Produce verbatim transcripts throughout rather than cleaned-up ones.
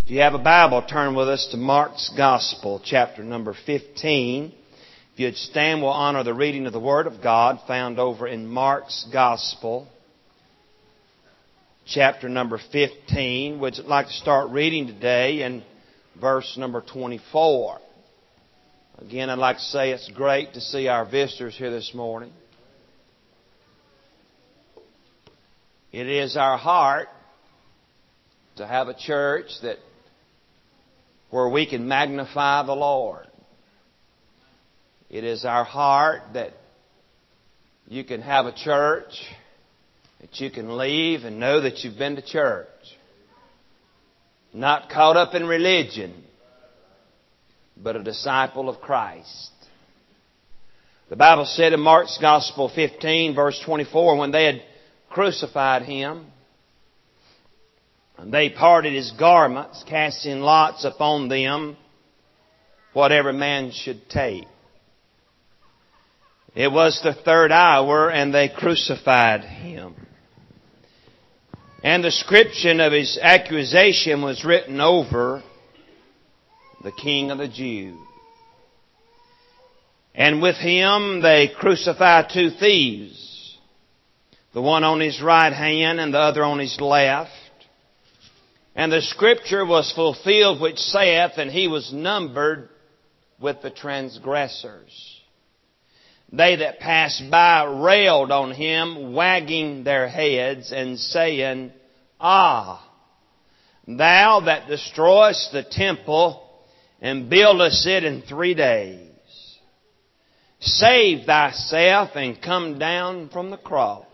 If you have a Bible, turn with us to Mark's Gospel, chapter number fifteen. If you'd stand, we'll honor the reading of the Word of God found over in Mark's Gospel, chapter number fifteen. Would like to start reading today in verse number twenty-four. Again, I'd like to say it's great to see our visitors here this morning. It is our heart to have a church that where we can magnify the Lord. It is our heart that you can have a church that you can leave and know that you've been to church. Not caught up in religion, but a disciple of Christ. The Bible said in Mark's Gospel fifteen, verse twenty-four, when they had crucified Him, and they parted His garments, casting lots upon them, what every man should take. It was the third hour, and they crucified Him. And the description of His accusation was written over the King of the Jews. And with Him they crucified two thieves, the one on His right hand and the other on His left. And the Scripture was fulfilled which saith, and He was numbered with the transgressors. They that passed by railed on Him, wagging their heads and saying, Ah, Thou that destroyest the temple and buildest it in three days, save Thyself and come down from the cross.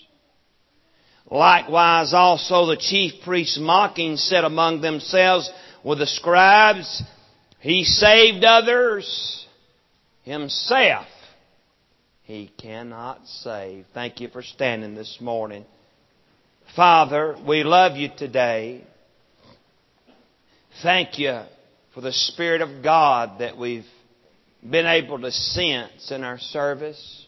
Likewise also the chief priests mocking said among themselves with the scribes, He saved others, Himself He cannot save. Thank you for standing this morning. Father, we love You today. Thank You for the Spirit of God that we've been able to sense in our service.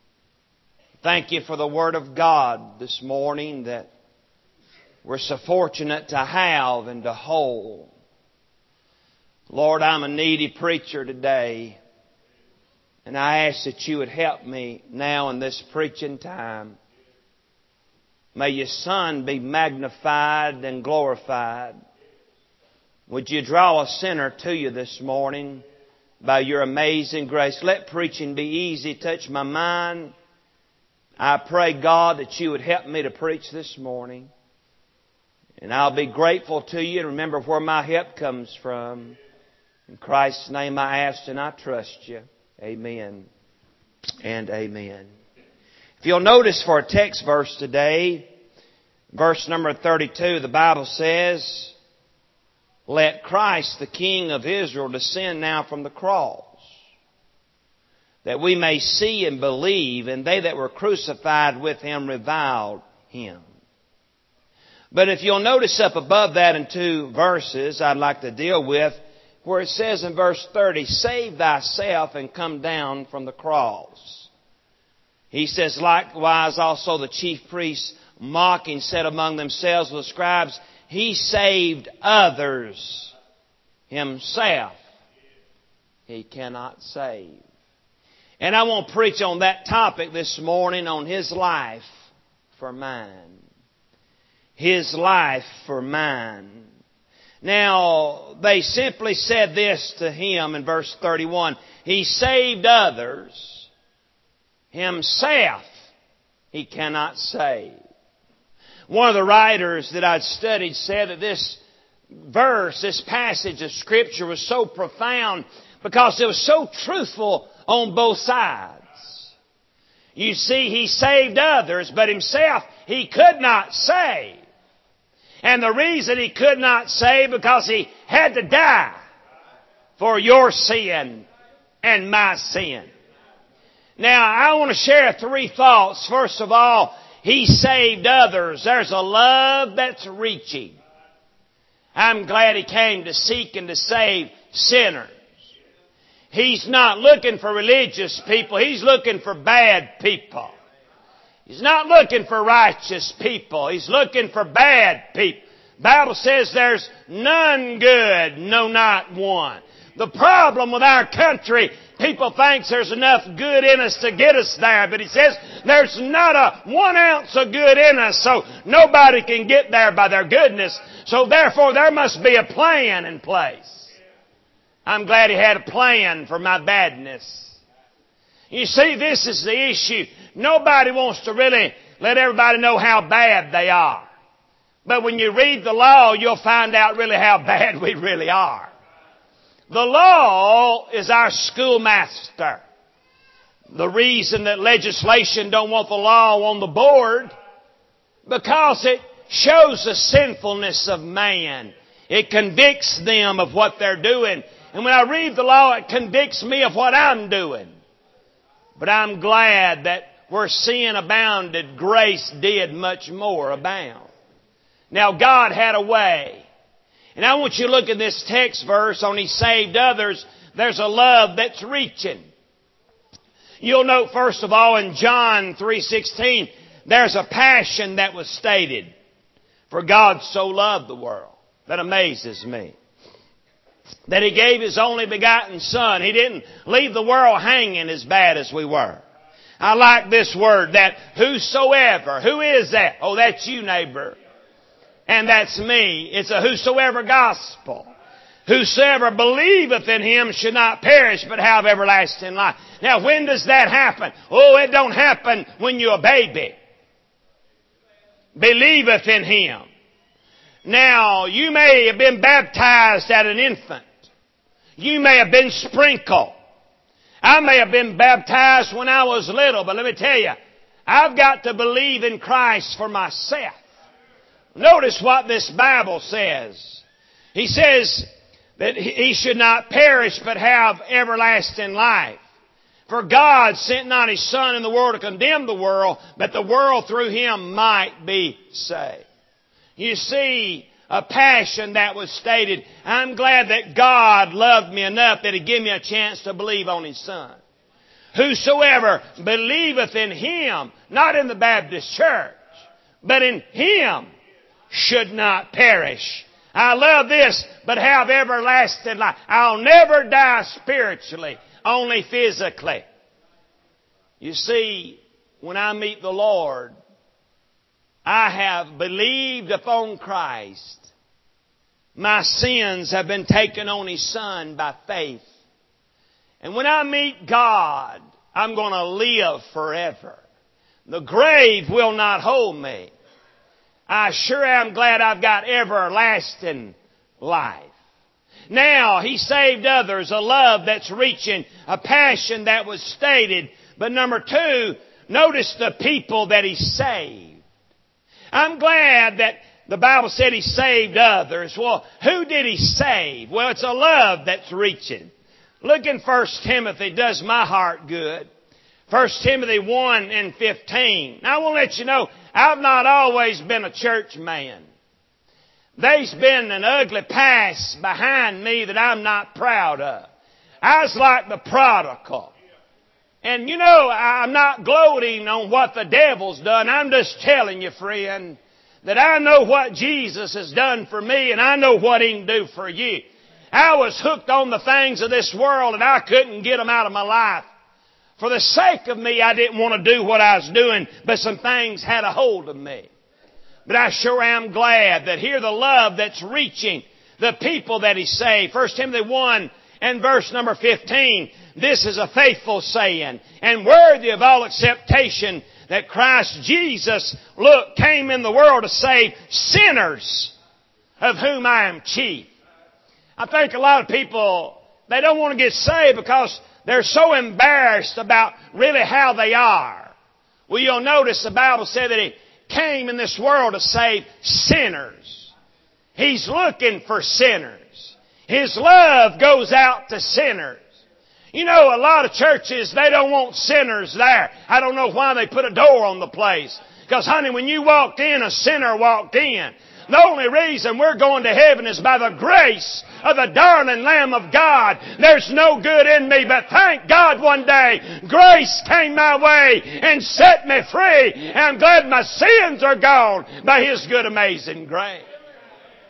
Thank You for the Word of God this morning that we're so fortunate to have and to hold. Lord, I'm a needy preacher today, and I ask that You would help me now in this preaching time. May Your Son be magnified and glorified. Would You draw a sinner to You this morning by Your amazing grace? Let preaching be easy. Touch my mind. I pray, God, that You would help me to preach this morning. And I'll be grateful to You and remember where my help comes from. In Christ's name I ask and I trust You. Amen and amen. If you'll notice for a text verse today, verse number thirty-two, the Bible says, Let Christ, the King of Israel, descend now from the cross, that we may see and believe, and they that were crucified with Him reviled Him. But if you'll notice up above that in two verses I'd like to deal with, where it says in verse thirty, Save Thyself and come down from the cross. He says, Likewise also the chief priests mocking said among themselves with the scribes, He saved others, Himself He cannot save. And I want to preach on that topic this morning, on His life for mine. His life for mine. Now, they simply said this to Him in verse thirty-one. He saved others. Himself He cannot save. One of the writers that I'd studied said that this verse, this passage of Scripture was so profound because it was so truthful on both sides. You see, He saved others, but Himself He could not save. And the reason He could not save because He had to die for your sin and my sin. Now, I want to share three thoughts. First of all, He saved others. There's a love that's reaching. I'm glad He came to seek and to save sinners. He's not looking for religious people. He's looking for bad people. He's not looking for righteous people. He's looking for bad people. Bible says there's none good, no, not one. The problem with our country, people think there's enough good in us to get us there, but He says there's not a one ounce of good in us, so nobody can get there by their goodness. So therefore there must be a plan in place. I'm glad He had a plan for my badness. You see, this is the issue. Nobody wants to really let everybody know how bad they are. But when you read the law, you'll find out really how bad we really are. The law is our schoolmaster. The reason that legislation don't want the law on the board, because it shows the sinfulness of man. It convicts them of what they're doing. And when I read the law, it convicts me of what I'm doing. But I'm glad that where sin abounded, grace did much more abound. Now God had a way. And I want you to look at this text verse on He saved others. There's a love that's reaching. You'll note first of all in John three sixteen, there's a passion that was stated. For God so loved the world. That amazes me. That He gave His only begotten Son. He didn't leave the world hanging as bad as we were. I like this word, that whosoever. Who is that? Oh, that's you, neighbor. And that's me. It's a whosoever gospel. Whosoever believeth in Him should not perish but have everlasting life. Now when does that happen? Oh, it don't happen when you're a baby. Believeth in Him. Now, you may have been baptized at an infant. You may have been sprinkled. I may have been baptized when I was little, but let me tell you, I've got to believe in Christ for myself. Notice what this Bible says. He says that he should not perish but have everlasting life. For God sent not His Son in the world to condemn the world, but the world through Him might be saved. You see, a passion that was stated. I'm glad that God loved me enough that He gave me a chance to believe on His Son. Whosoever believeth in Him, not in the Baptist church, but in Him, should not perish. I love this, but have everlasting life. I'll never die spiritually, only physically. You see, when I meet the Lord, I have believed upon Christ. My sins have been taken on His Son by faith. And when I meet God, I'm going to live forever. The grave will not hold me. I sure am glad I've got everlasting life. Now, He saved others, a love that's reaching, a passion that was stated. But number two, notice the people that He saved. I'm glad that the Bible said He saved others. Well, who did He save? Well, it's a love that's reaching. Look in First Timothy. It does my heart good. First Timothy one and fifteen. Now, I want to let you know, I've not always been a church man. There's been an ugly past behind me that I'm not proud of. I was like the prodigal. And you know, I'm not gloating on what the devil's done. I'm just telling you, friend, that I know what Jesus has done for me and I know what He can do for you. I was hooked on the things of this world and I couldn't get them out of my life. For the sake of me, I didn't want to do what I was doing, but some things had a hold of me. But I sure am glad that here the love that's reaching the people that He saved. First Timothy one and verse number fifteen. This is a faithful saying and worthy of all acceptation, that Christ Jesus, look, came in the world to save sinners, of whom I am chief. I think a lot of people, they don't want to get saved because they're so embarrassed about really how they are. Well, you'll notice the Bible said that He came in this world to save sinners. He's looking for sinners. His love goes out to sinners. You know, a lot of churches, they don't want sinners there. I don't know why they put a door on the place. Because, honey, when you walked in, a sinner walked in. The only reason we're going to heaven is by the grace of the darling Lamb of God. There's no good in me, but thank God one day grace came my way and set me free. And I'm glad my sins are gone by His good, amazing grace.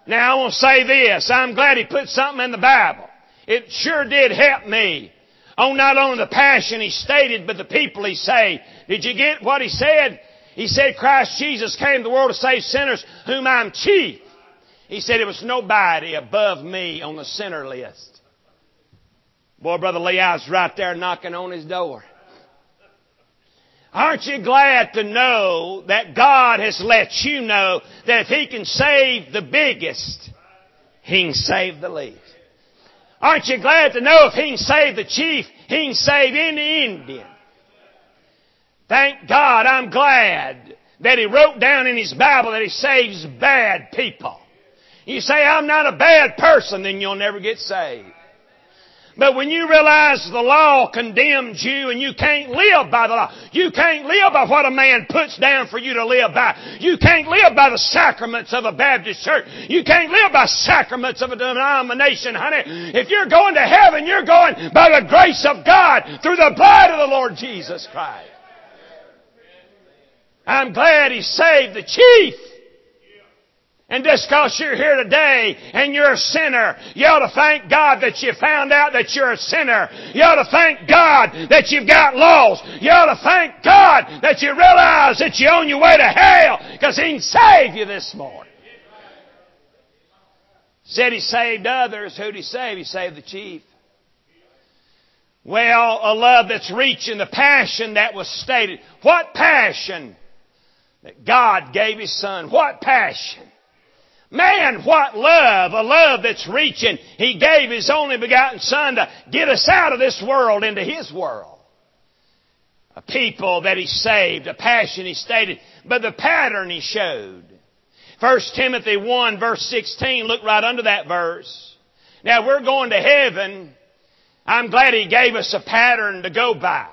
Now I want to say this. I'm glad he put something in the Bible. It sure did help me on not only the passion he stated, but the people he saved. Did you get what he said? He said Christ Jesus came to the world to save sinners, whom I'm chief. He said it was nobody above me on the sinner list. Boy, Brother Lee, I was right there knocking on his door. Aren't you glad to know that God has let you know that if He can save the biggest, He can save the least? Aren't you glad to know if He can save the chief, He can save any Indian? Thank God, I'm glad that He wrote down in His Bible that He saves bad people. You say, I'm not a bad person, then you'll never get saved. But when you realize the law condemns you and you can't live by the law, you can't live by what a man puts down for you to live by. You can't live by the sacraments of a Baptist church. You can't live by sacraments of a denomination, honey. If you're going to heaven, you're going by the grace of God through the blood of the Lord Jesus Christ. I'm glad He saved the chief. And just because you're here today and you're a sinner, you ought to thank God that you found out that you're a sinner. You ought to thank God that you've got lost. You ought to thank God that you realize that you're on your way to hell because He can save you this morning. Said He saved others. Who'd He save? He saved the chief. Well, a love that's reaching the passion that was stated. What passion? That God gave His Son. What passion? Man, what love, a love that's reaching. He gave His only begotten Son to get us out of this world into His world. A people that He saved, a passion He stated, but the pattern He showed. First Timothy one verse sixteen, look right under that verse. Now we're going to heaven. I'm glad He gave us a pattern to go by.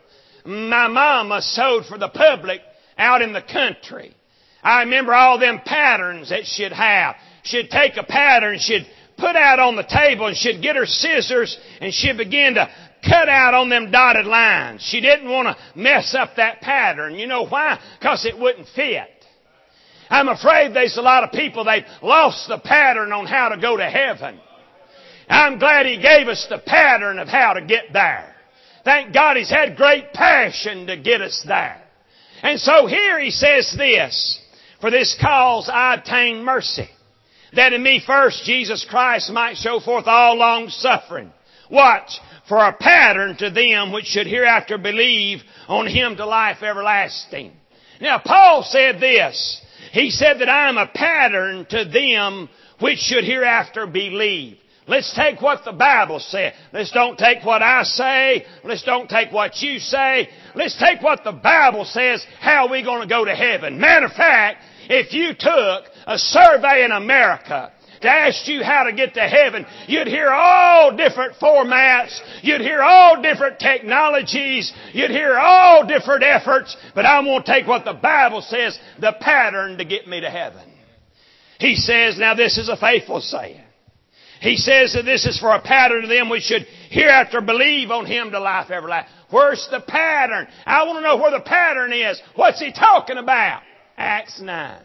My mama sewed for the public out in the country. I remember all them patterns that she'd have. She'd take a pattern, she'd put out on the table, and she'd get her scissors, and she'd begin to cut out on them dotted lines. She didn't want to mess up that pattern. You know why? Because it wouldn't fit. I'm afraid there's a lot of people, they've lost the pattern on how to go to heaven. I'm glad He gave us the pattern of how to get there. Thank God He's had great passion to get us there. And so here He says this, for this cause I obtained mercy, that in me first Jesus Christ might show forth all long suffering. Watch, for a pattern to them which should hereafter believe on Him to life everlasting. Now Paul said this, he said that I am a pattern to them which should hereafter believe. Let's take what the Bible said. Let's don't take what I say. Let's don't take what you say. Let's take what the Bible says, how are we going to go to heaven. Matter of fact, if you took a survey in America to ask you how to get to heaven, you'd hear all different formats. You'd hear all different technologies. You'd hear all different efforts. But I want to take what the Bible says, the pattern to get me to heaven. He says, now this is a faithful saying. He says that this is for a pattern to them which should hereafter believe on Him to life everlasting. Where's the pattern? I want to know where the pattern is. What's He talking about? Acts nine.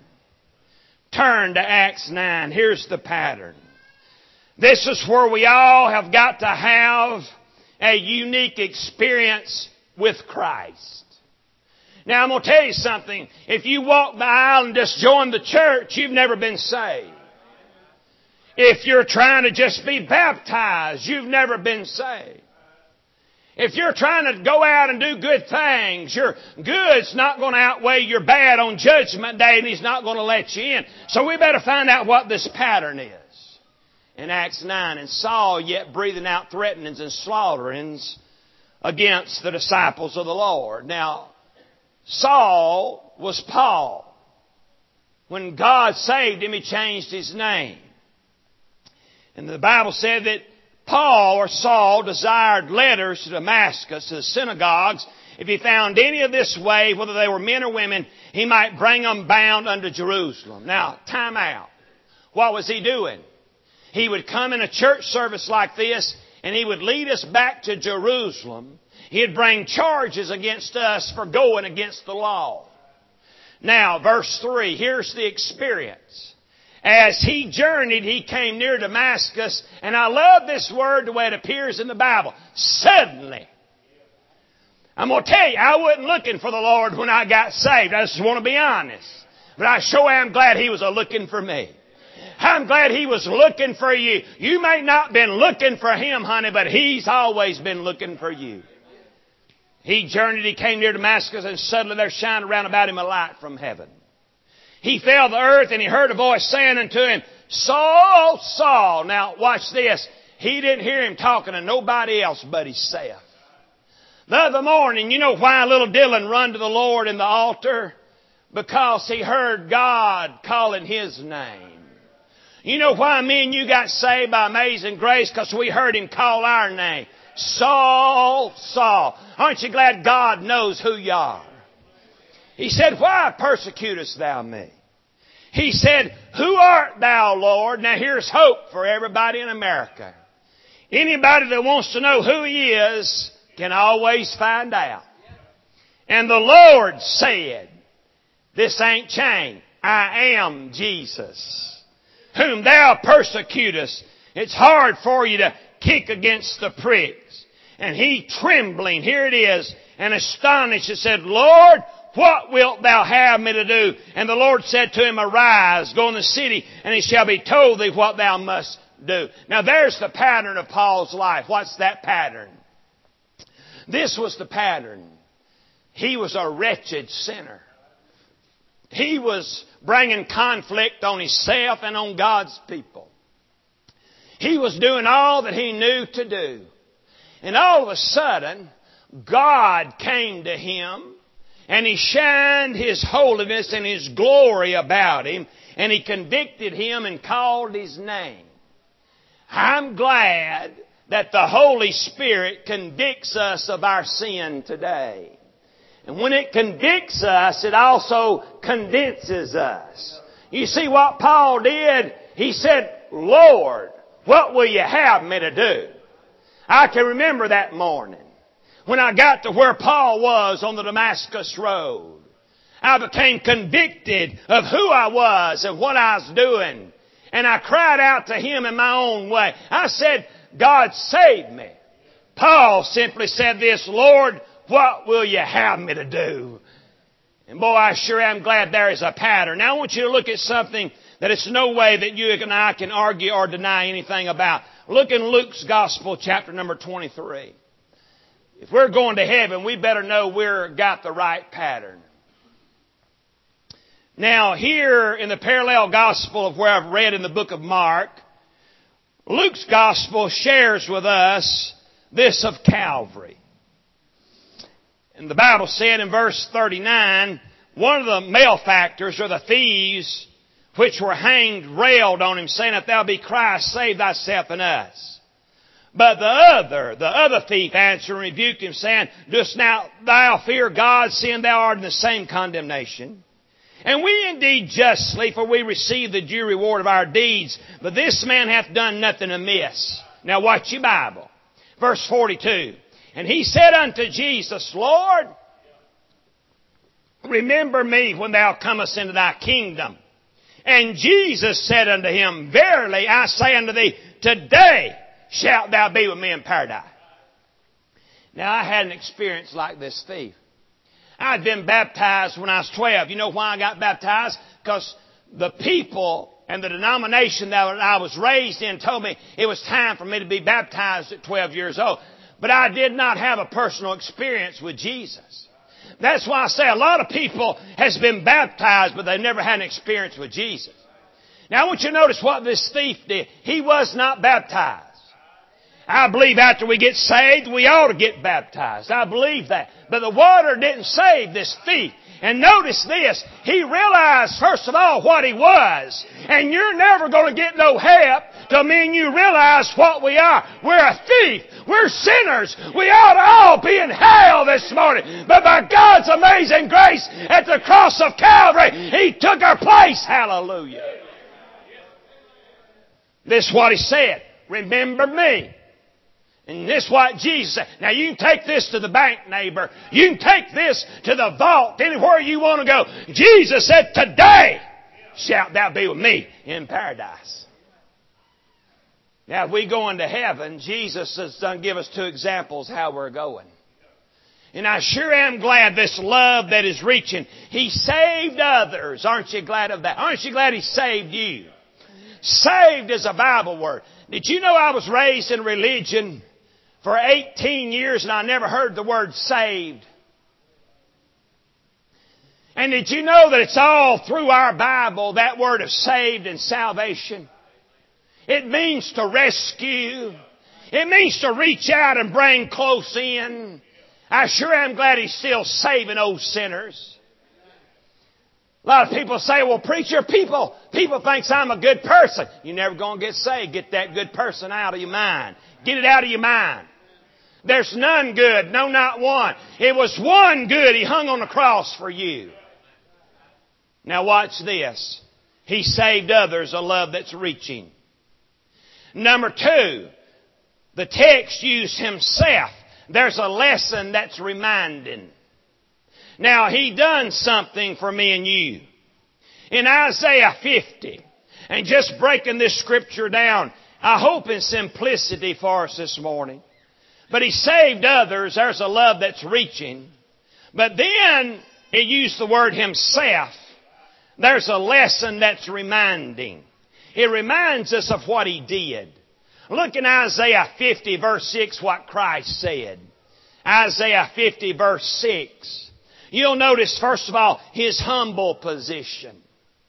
Turn to Acts nine. Here's the pattern. This is where we all have got to have a unique experience with Christ. Now I'm going to tell you something. If you walk the aisle and just join the church, you've never been saved. If you're trying to just be baptized, you've never been saved. If you're trying to go out and do good things, your good's not going to outweigh your bad on Judgment Day, and He's not going to let you in. So we better find out what this pattern is. In Acts nine, and Saul yet breathing out threatenings and slaughterings against the disciples of the Lord. Now, Saul was Paul. When God saved him, He changed his name. And the Bible said that Paul or Saul desired letters to Damascus, to the synagogues, if he found any of this way, whether they were men or women, he might bring them bound unto Jerusalem. Now, time out. What was he doing? He would come in a church service like this, and he would lead us back to Jerusalem. He'd bring charges against us for going against the law. Now, verse three, here's the experience. as he journeyed, he came near Damascus. And I love this word the way it appears in the Bible. Suddenly. I'm going to tell you, I wasn't looking for the Lord when I got saved. I just want to be honest. But I sure am glad He was a looking for me. I'm glad He was looking for you. You may not have been looking for Him, honey, but He's always been looking for you. He journeyed, he came near Damascus, and suddenly there shined around about him a light from heaven. He fell to the earth, and he heard a voice saying unto him, Saul, Saul. Now, watch this. He didn't hear him talking to nobody else but himself. The other morning, you know why little Dylan run to the Lord in the altar? Because he heard God calling his name. You know why me and you got saved by amazing grace? Because we heard Him call our name. Saul, Saul. Aren't you glad God knows who you are? He said, Why persecutest thou me? He said, Who art thou, Lord? Now here's hope for everybody in America. Anybody that wants to know who He is can always find out. And the Lord said, this ain't changed. I am Jesus, whom thou persecutest. It's hard for you to kick against the pricks. And he, trembling, here it is, and astonished, said, Lord, what wilt thou have me to do? And the Lord said to him, Arise, go in the city, and it shall be told thee what thou must do. Now there's the pattern of Paul's life. What's that pattern? This was the pattern. He was a wretched sinner. He was bringing conflict on himself and on God's people. He was doing all that he knew to do. And all of a sudden, God came to him and He shined His holiness and His glory about him, and He convicted him and called his name. I'm glad that the Holy Spirit convicts us of our sin today. And when it convicts us, it also condenses us. You see what Paul did? He said, Lord, what will you have me to do? I can remember that morning when I got to where Paul was on the Damascus Road. I became convicted of who I was and what I was doing. And I cried out to Him in my own way. I said, God, save me. Paul simply said this, Lord, what will you have me to do? And boy, I sure am glad there is a pattern. Now I want you to look at something that it's no way that you and I can argue or deny anything about. Look in Luke's Gospel, chapter number twenty-three. If we're going to heaven, we better know we've got the right pattern. Now, here in the parallel Gospel of where I've read in the book of Mark, Luke's Gospel shares with us this of Calvary. And the Bible said in verse thirty-nine, one of the malefactors or the thieves which were hanged railed on him, saying, If thou be Christ, save thyself and us. But the other, the other thief answered and rebuked him, saying, Dost now thou fear God, seeing thou art in the same condemnation? And we indeed justly, for we receive the due reward of our deeds. But this man hath done nothing amiss. Now watch your Bible. Verse forty-two. And he said unto Jesus, Lord, remember me when thou comest into thy kingdom. And Jesus said unto him, Verily I say unto thee, today shalt thou be with me in paradise. Now I had an experience like this thief. I'd been baptized when I was twelve. You know why I got baptized? Because the people and the denomination that I was raised in told me it was time for me to be baptized at twelve years old. But I did not have a personal experience with Jesus. That's why I say a lot of people has been baptized, but they never had an experience with Jesus. Now I want you to notice what this thief did. He was not baptized. I believe after we get saved, we ought to get baptized. I believe that. But the water didn't save this thief. And notice this. He realized, first of all, what he was. And you're never going to get no help till me and you realize what we are. We're a thief. We're sinners. We ought to all be in hell this morning. But by God's amazing grace at the cross of Calvary, He took our place. Hallelujah. This is what He said. Remember me. And this is what Jesus said. Now you can take this to the bank, neighbor. You can take this to the vault, anywhere you want to go. Jesus said, today Shout, thou be with me in paradise. Now, if we go into heaven, Jesus has done give us two examples how we're going. And I sure am glad this love that is reaching. He saved others. Aren't you glad of that? Aren't you glad He saved you? Saved is a Bible word. Did you know I was raised in religion for eighteen years and I never heard the word saved? And did you know that it's all through our Bible, that word of saved and salvation? It means to rescue. It means to reach out and bring close in. I sure am glad He's still saving old sinners. A lot of people say, well, preacher, people, people thinks I'm a good person. You're never going to get saved. Get that good person out of your mind. Get it out of your mind. There's none good. No, not one. It was one good. He hung on the cross for you. Now watch this. He saved others, a love that's reaching. Number two, the text used Himself. There's a lesson that's reminding. Now, He done something for me and you. In Isaiah fifty, and just breaking this scripture down, I hope in simplicity for us this morning. But He saved others. There's a love that's reaching. But then it used the word Himself. There's a lesson that's reminding. It reminds us of what He did. Look in Isaiah fifty verse six what Christ said. Isaiah fifty verse six. You'll notice first of all His humble position.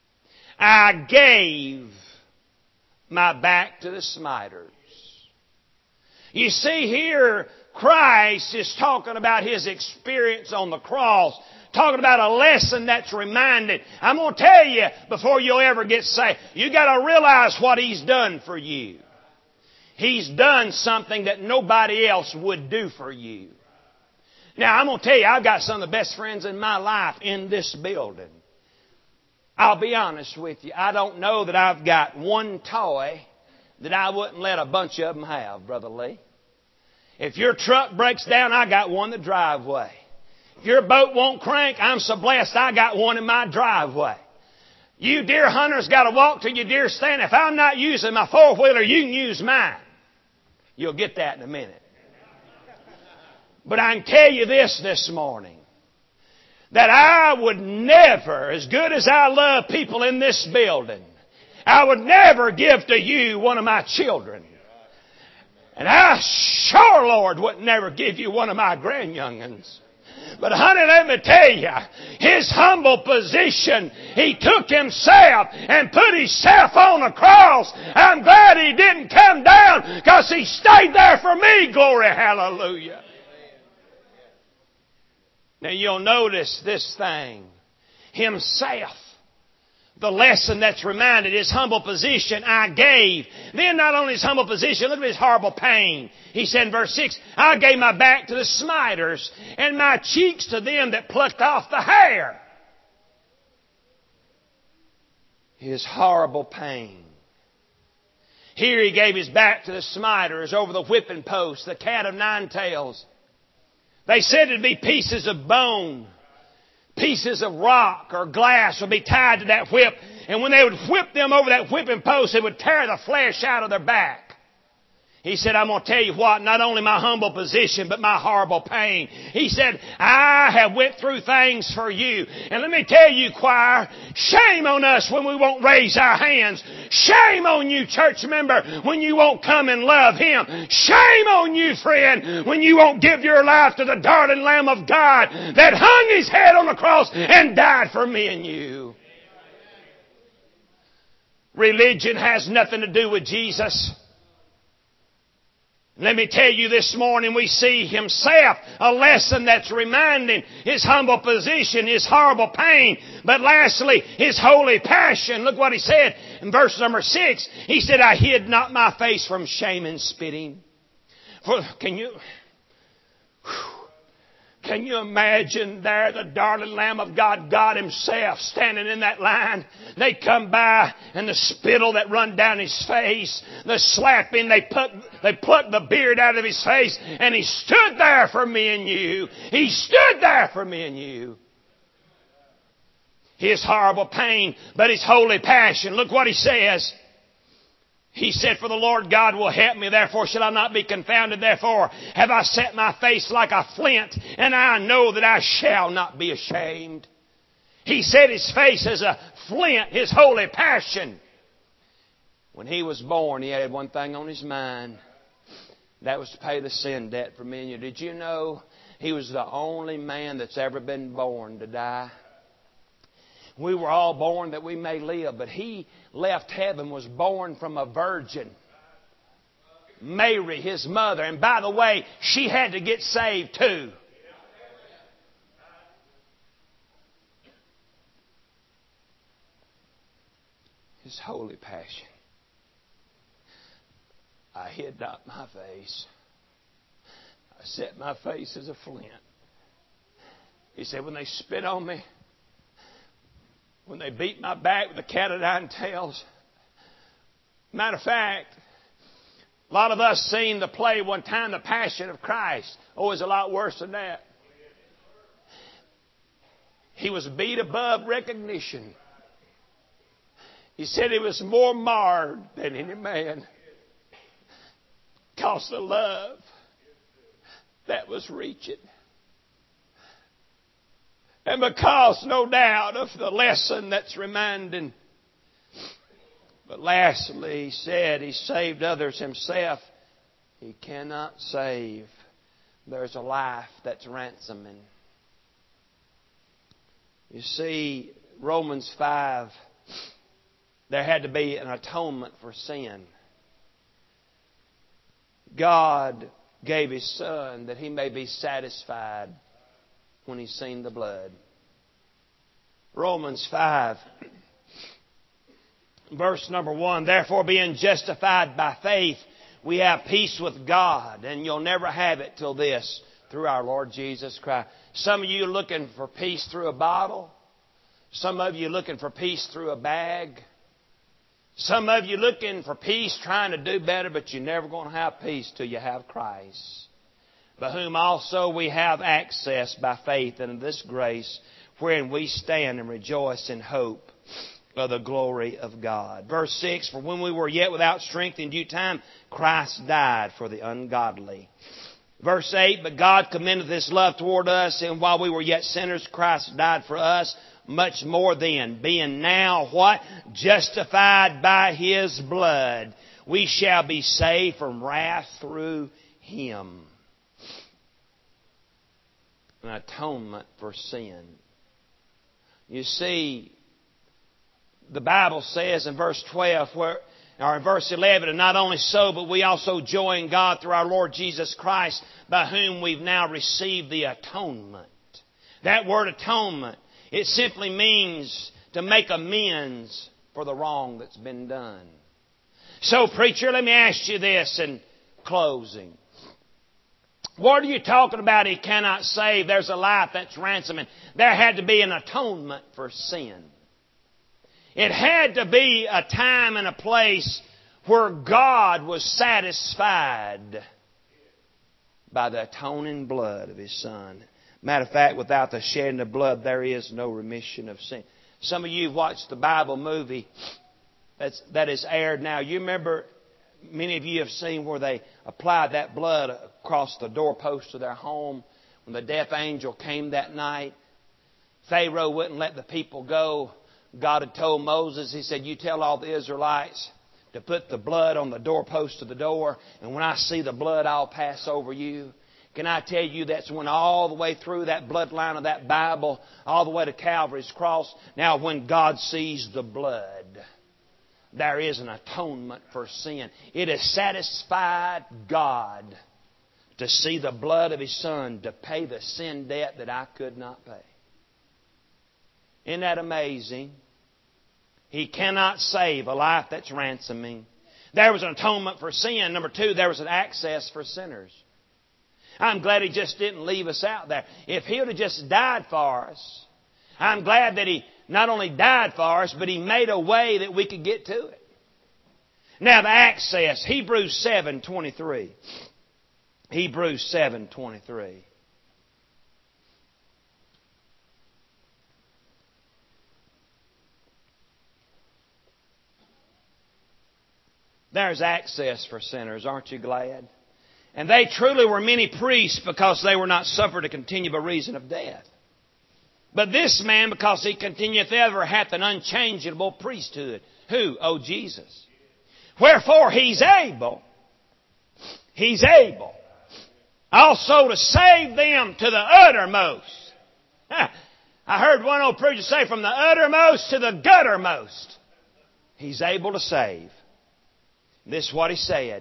I gave my back to the smiters. You see here Christ is talking about His experience on the cross. Talking about a lesson that's reminded. I'm going to tell you before you'll ever get saved. You got to realize what He's done for you. He's done something that nobody else would do for you. Now I'm going to tell you, I've got some of the best friends in my life in this building. I'll be honest with you. I don't know that I've got one toy that I wouldn't let a bunch of them have, Brother Lee. If your truck breaks down, I got one in the driveway. If your boat won't crank, I'm so blessed I got one in my driveway. You deer hunters got to walk to your deer stand. If I'm not using my four-wheeler, you can use mine. You'll get that in a minute. But I can tell you this this morning, that I would never, as good as I love people in this building, I would never give to you one of my children. And I sure, Lord, would never give you one of my grandyoungins. But honey, let me tell you, His humble position, He took Himself and put Himself on a cross. I'm glad He didn't come down because He stayed there for me. Glory, hallelujah. Now you'll notice this thing. Himself. The lesson that's reminded, His humble position I gave. Then not only His humble position, look at His horrible pain. He said in verse six, I gave my back to the smiters and my cheeks to them that plucked off the hair. His horrible pain. Here He gave His back to the smiters over the whipping post, the cat of nine tails. They said it'd be pieces of bone. Pieces of rock or glass would be tied to that whip. And when they would whip them over that whipping post, it would tear the flesh out of their back. He said, I'm going to tell you what, not only my humble position, but my horrible pain. He said, I have went through things for you. And let me tell you, choir, shame on us when we won't raise our hands. Shame on you, church member, when you won't come and love Him. Shame on you, friend, when you won't give your life to the darling Lamb of God that hung His head on the cross and died for me and you. Religion has nothing to do with Jesus. Let me tell you this morning, we see Himself, a lesson that's reminding His humble position, His horrible pain, but lastly, His holy passion. Look what He said in verse number six. He said, I hid not my face from shame and spitting. For, can you... Whew, Can you imagine there the darling Lamb of God, God Himself, standing in that line? They come by and the spittle that run down His face, the slapping, they put, they plucked the beard out of His face, and He stood there for me and you. He stood there for me and you. His horrible pain, but His holy passion. Look what He says. He said, for the Lord God will help me, therefore shall I not be confounded. Therefore have I set my face like a flint, and I know that I shall not be ashamed. He set His face as a flint, His holy passion. When He was born, He had one thing on His mind. That was to pay the sin debt for me and you. Did you know He was the only man that's ever been born to die? We were all born that we may live, but He left heaven, was born from a virgin. Mary, His mother. And by the way, she had to get saved too. His holy passion. I hid not my face. I set my face as a flint. He said, when they spit on me, when they beat my back with the cat o' nine tails. Matter of fact, a lot of us seen the play one time, The Passion of Christ. Oh, it's a lot worse than that. He was beat above recognition. He said he was more marred than any man. Because the love that was reaching. And because, no doubt, of the lesson that's reminding. But lastly, He said He saved others Himself. He cannot save. There's a life that's ransoming. You see, Romans five, there had to be an atonement for sin. God gave His Son that He may be satisfied when He's seen the blood. Romans five, verse number one. Therefore, being justified by faith, we have peace with God. And you'll never have it till this, through our Lord Jesus Christ. Some of you are looking for peace through a bottle. Some of you are looking for peace through a bag. Some of you looking for peace, trying to do better, but you're never going to have peace till you have Christ. By whom also we have access by faith into this grace, wherein we stand and rejoice in hope of the glory of God. Verse six, for when we were yet without strength in due time, Christ died for the ungodly. Verse eight, but God commendeth His love toward us, and while we were yet sinners, Christ died for us. Much more then, being now what? Justified by His blood, we shall be saved from wrath through Him. An atonement for sin. You see, the Bible says in verse twelve, where, or in verse eleven, and not only so, but we also joy in God through our Lord Jesus Christ, by whom we've now received the atonement. That word atonement, it simply means to make amends for the wrong that's been done. So, preacher, let me ask you this in closing. What are you talking about He cannot save? There's a life that's ransoming. There had to be an atonement for sin. It had to be a time and a place where God was satisfied by the atoning blood of His Son. Matter of fact, without the shedding of blood, there is no remission of sin. Some of you have watched the Bible movie that's, that is aired now. You remember, many of you have seen where they applied that blood across the doorpost of their home when the death angel came that night. Pharaoh wouldn't let the people go. God had told Moses, He said, you tell all the Israelites to put the blood on the doorpost of the door, and when I see the blood, I'll pass over you. Can I tell you that's when all the way through that bloodline of that Bible, all the way to Calvary's cross, now when God sees the blood, there is an atonement for sin. It has satisfied God to see the blood of His Son to pay the sin debt that I could not pay. Isn't that amazing? He cannot save a life that's ransoming. There was an atonement for sin. Number two, there was an access for sinners. I'm glad He just didn't leave us out there. If He would have just died for us, I'm glad that He not only died for us, but He made a way that we could get to it. Now the access, Hebrews seven twenty-three. Hebrews seven twenty-three. There's access for sinners. Aren't you glad? And they truly were many priests because they were not suffered to continue by reason of death. But this man, because he continueth ever, hath an unchangeable priesthood. Who? Oh, Jesus. Wherefore he's able, he's able also to save them to the uttermost. I heard one old preacher say, from the uttermost to the guttermost, he's able to save. This is what he said.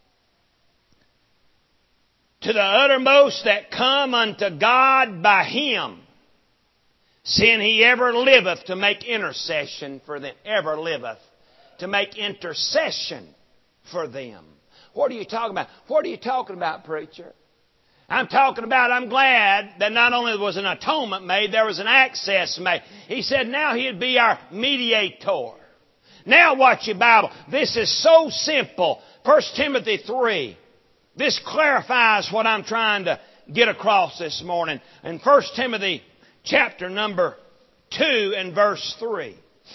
To the uttermost that come unto God by Him, seeing He ever liveth to make intercession for them. Ever liveth to make intercession for them. What are you talking about? What are you talking about, preacher? I'm talking about, I'm glad that not only was an atonement made, there was an access made. He said now He'd be our mediator. Now watch your Bible. This is so simple. First Timothy three. This clarifies what I'm trying to get across this morning. In First Timothy chapter number two and verse three.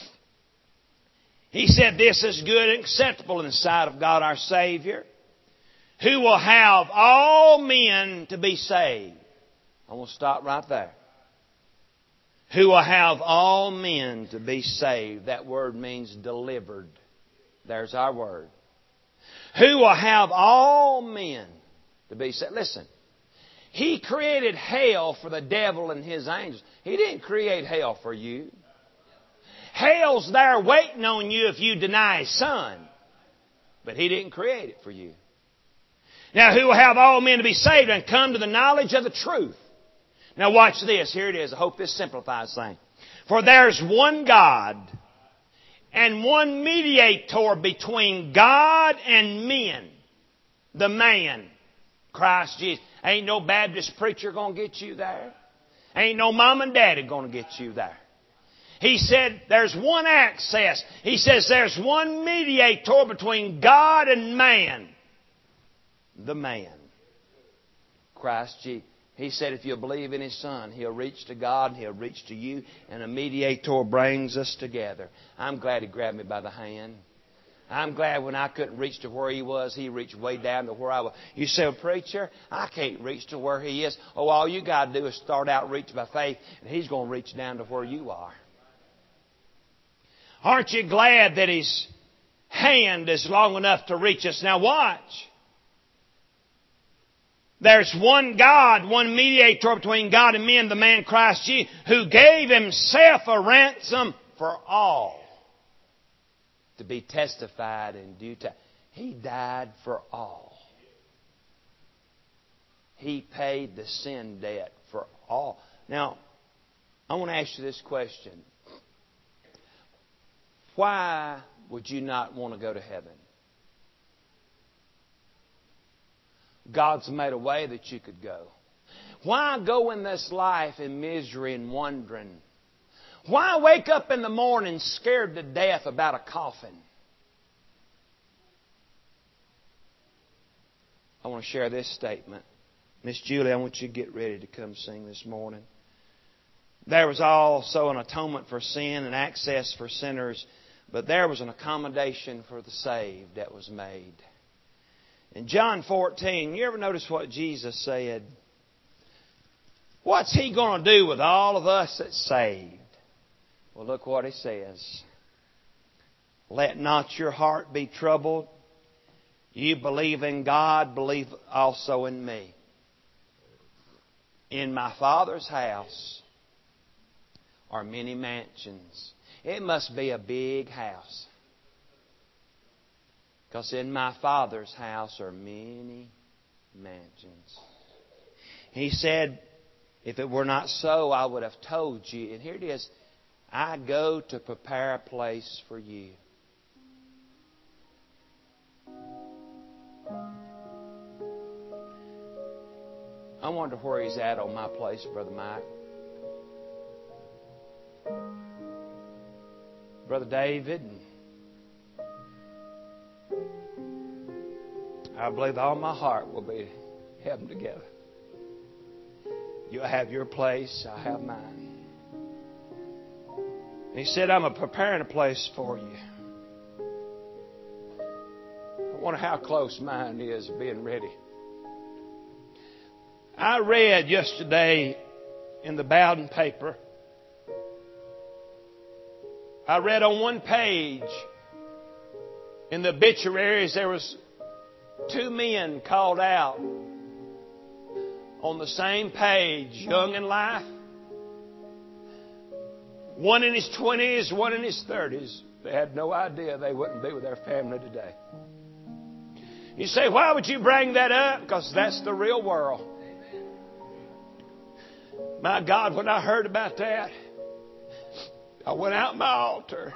He said, this is good and acceptable in the sight of God our Savior, who will have all men to be saved. I want to stop right there. Who will have all men to be saved. That word means delivered. There's our word. Who will have all men to be saved. Listen, He created hell for the devil and his angels. He didn't create hell for you. Hell's there waiting on you if you deny His Son. But He didn't create it for you. Now, who will have all men to be saved and come to the knowledge of the truth. Now watch this. Here it is. I hope this simplifies things. For there's one God and one mediator between God and men. The man, Christ Jesus. Ain't no Baptist preacher going to get you there. Ain't no mom and daddy going to get you there. He said there's one access. He says there's one mediator between God and man. The man, Christ Jesus. He said if you believe in His Son, He'll reach to God and He'll reach to you. And a mediator brings us together. I'm glad He grabbed me by the hand. I'm glad when I couldn't reach to where He was, He reached way down to where I was. You say, well, preacher, I can't reach to where He is. Oh, all you got to do is start out reach by faith, and He's going to reach down to where you are. Aren't you glad that His hand is long enough to reach us? Now watch. There's one God, one mediator between God and men, the man Christ Jesus, who gave Himself a ransom for all to be testified in due time. He died for all. He paid the sin debt for all. Now, I want to ask you this question. Why would you not want to go to heaven? God's made a way that you could go. Why go in this life in misery and wondering? Why wake up in the morning scared to death about a coffin? I want to share this statement. Miss Julie, I want you to get ready to come sing this morning. There was also an atonement for sin and access for sinners, but there was an accommodation for the saved that was made. In John fourteen, you ever notice what Jesus said? What's He going to do with all of us that's saved? Well, look what He says. Let not your heart be troubled. You believe in God, believe also in me. In my Father's house are many mansions. It must be a big house. Because in my Father's house are many mansions. He said, if it were not so, I would have told you. And here it is. I go to prepare a place for you. I wonder where He's at on my place, Brother Mike. Brother David. I believe all my heart will be heaven together. You'll have your place, I'll have mine. He said, I'm preparing a place for you. wonder how close mine is being ready. I read yesterday in the Bowden paper, I read on one page in the obituaries there was two men called out on the same page, young in life. One in his twenties, one in his thirties. They had no idea they wouldn't be with their family today. You say, why would you bring that up? Because that's the real world. My God, when I heard about that, I went out my altar.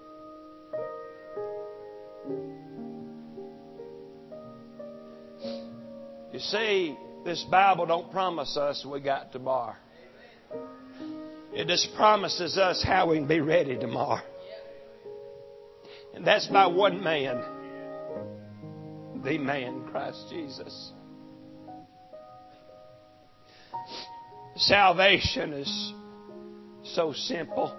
You see, this Bible don't promise us we got tomorrow. It just promises us how we can be ready tomorrow. And that's by one man. The man, Christ Jesus. Salvation is so simple.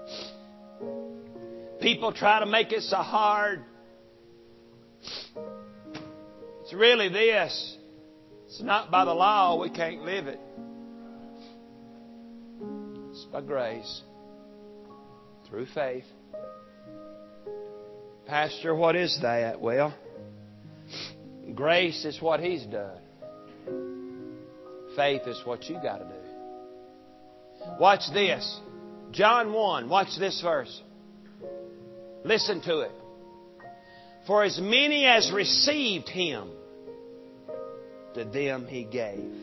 People try to make it so hard. It's really this. It's not by the law we can't live it. It's by grace. Through faith. Pastor, what is that? Well, grace is what He's done. Faith is what you got to do. Watch this. John one. Watch this verse. Listen to it. For as many as received Him, to them He gave.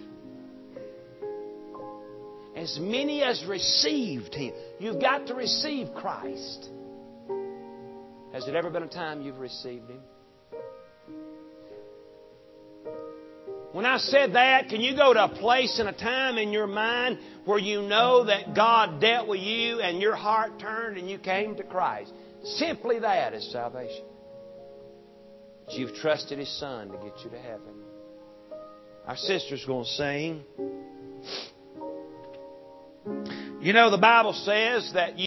As many as received Him. You've got to receive Christ. Has it ever been a time you've received Him? When I said that, can you go to a place and a time in your mind where you know that God dealt with you and your heart turned and you came to Christ? Simply that is salvation. That you've trusted His Son to get you to heaven. Our sister's going to sing. You know, the Bible says that you